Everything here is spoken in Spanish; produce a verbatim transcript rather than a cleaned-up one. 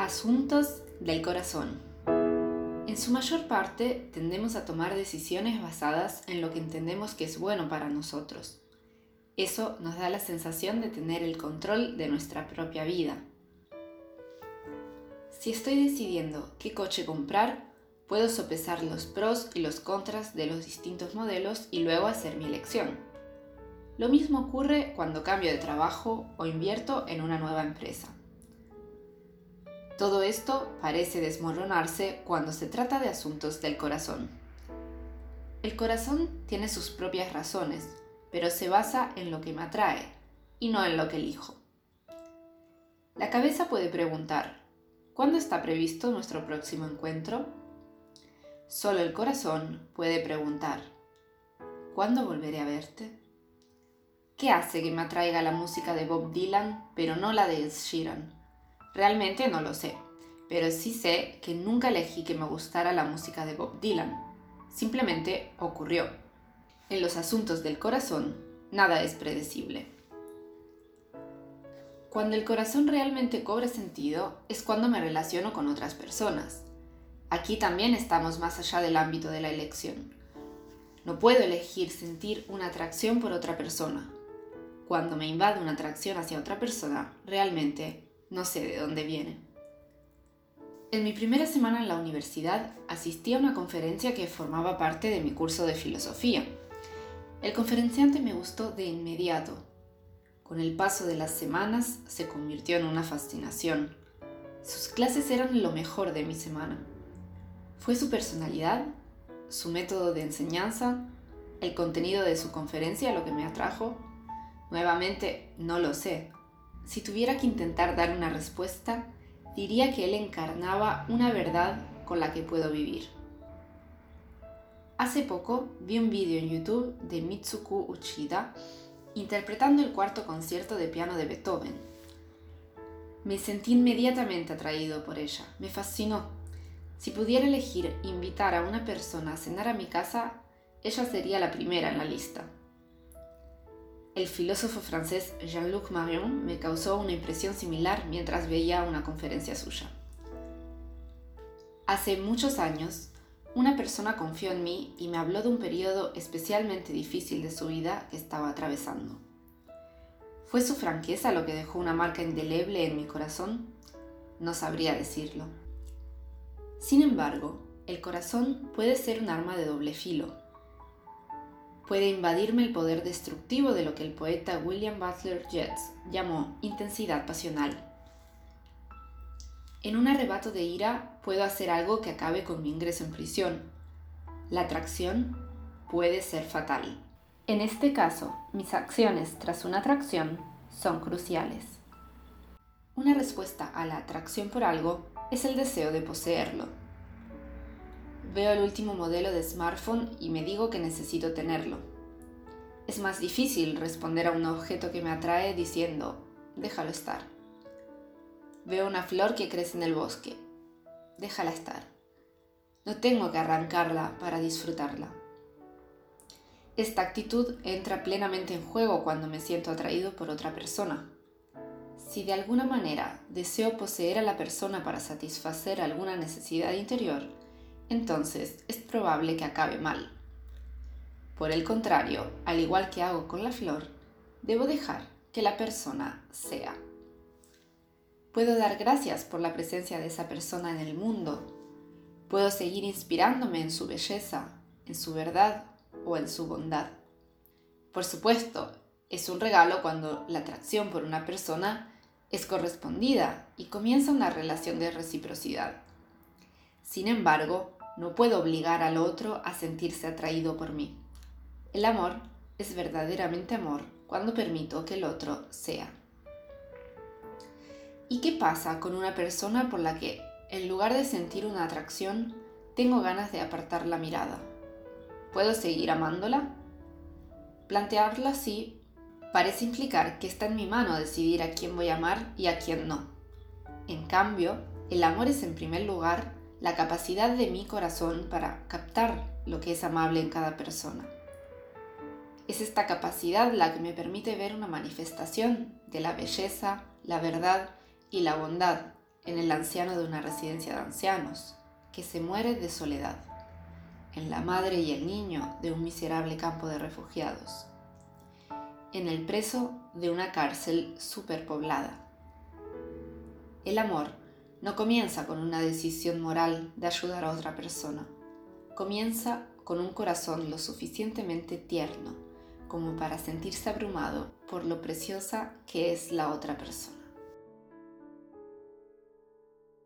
Asuntos del corazón. En su mayor parte tendemos a tomar decisiones basadas en lo que entendemos que es bueno para nosotros. Eso nos da la sensación de tener el control de nuestra propia vida. Si estoy decidiendo qué coche comprar, puedo sopesar los pros y los contras de los distintos modelos y luego hacer mi elección. Lo mismo ocurre cuando cambio de trabajo o invierto en una nueva empresa. Todo esto parece desmoronarse cuando se trata de asuntos del corazón. El corazón tiene sus propias razones, pero se basa en lo que me atrae y no en lo que elijo. La cabeza puede preguntar, ¿cuándo está previsto nuestro próximo encuentro? Solo el corazón puede preguntar, ¿cuándo volveré a verte? ¿Qué hace que me atraiga la música de Bob Dylan, pero no la de Ed Sheeran? Realmente no lo sé, pero sí sé que nunca elegí que me gustara la música de Bob Dylan. Simplemente ocurrió. En los asuntos del corazón, nada es predecible. Cuando el corazón realmente cobra sentido, es cuando me relaciono con otras personas. Aquí también estamos más allá del ámbito de la elección. No puedo elegir sentir una atracción por otra persona. Cuando me invade una atracción hacia otra persona, realmente no sé de dónde viene. En mi primera semana en la universidad asistí a una conferencia que formaba parte de mi curso de filosofía. El conferenciante me gustó de inmediato. Con el paso de las semanas se convirtió en una fascinación. Sus clases eran lo mejor de mi semana. ¿Fue su personalidad, su método de enseñanza, el contenido de su conferencia lo que me atrajo? Nuevamente, no lo sé. Si tuviera que intentar dar una respuesta, diría que él encarnaba una verdad con la que puedo vivir. Hace poco vi un vídeo en YouTube de Mitsuko Uchida interpretando el cuarto concierto de piano de Beethoven. Me sentí inmediatamente atraído por ella, me fascinó. Si pudiera elegir invitar a una persona a cenar a mi casa, ella sería la primera en la lista. El filósofo francés Jean-Luc Marion me causó una impresión similar mientras veía una conferencia suya. Hace muchos años, una persona confió en mí y me habló de un periodo especialmente difícil de su vida que estaba atravesando. ¿Fue su franqueza lo que dejó una marca indeleble en mi corazón? No sabría decirlo. Sin embargo, el corazón puede ser un arma de doble filo. Puede invadirme el poder destructivo de lo que el poeta William Butler Yeats llamó intensidad pasional. En un arrebato de ira puedo hacer algo que acabe con mi ingreso en prisión. La atracción puede ser fatal. En este caso, mis acciones tras una atracción son cruciales. Una respuesta a la atracción por algo es el deseo de poseerlo. Veo el último modelo de smartphone y me digo que necesito tenerlo. Es más difícil responder a un objeto que me atrae diciendo, déjalo estar. Veo una flor que crece en el bosque. Déjala estar. No tengo que arrancarla para disfrutarla. Esta actitud entra plenamente en juego cuando me siento atraído por otra persona. Si de alguna manera deseo poseer a la persona para satisfacer alguna necesidad interior, entonces es probable que acabe mal. Por el contrario, al igual que hago con la flor, debo dejar que la persona sea. Puedo dar gracias por la presencia de esa persona en el mundo. Puedo seguir inspirándome en su belleza, en su verdad o en su bondad. Por supuesto, es un regalo cuando la atracción por una persona es correspondida y comienza una relación de reciprocidad. Sin embargo, no puedo obligar al otro a sentirse atraído por mí. El amor es verdaderamente amor cuando permito que el otro sea. ¿Y qué pasa con una persona por la que, en lugar de sentir una atracción, tengo ganas de apartar la mirada? ¿Puedo seguir amándola? Plantearlo así parece implicar que está en mi mano decidir a quién voy a amar y a quién no. En cambio, el amor es en primer lugar la capacidad de mi corazón para captar lo que es amable en cada persona. Es esta capacidad la que me permite ver una manifestación de la belleza, la verdad y la bondad en el anciano de una residencia de ancianos, que se muere de soledad, en la madre y el niño de un miserable campo de refugiados, en el preso de una cárcel superpoblada. El amor no comienza con una decisión moral de ayudar a otra persona. Comienza con un corazón lo suficientemente tierno como para sentirse abrumado por lo preciosa que es la otra persona.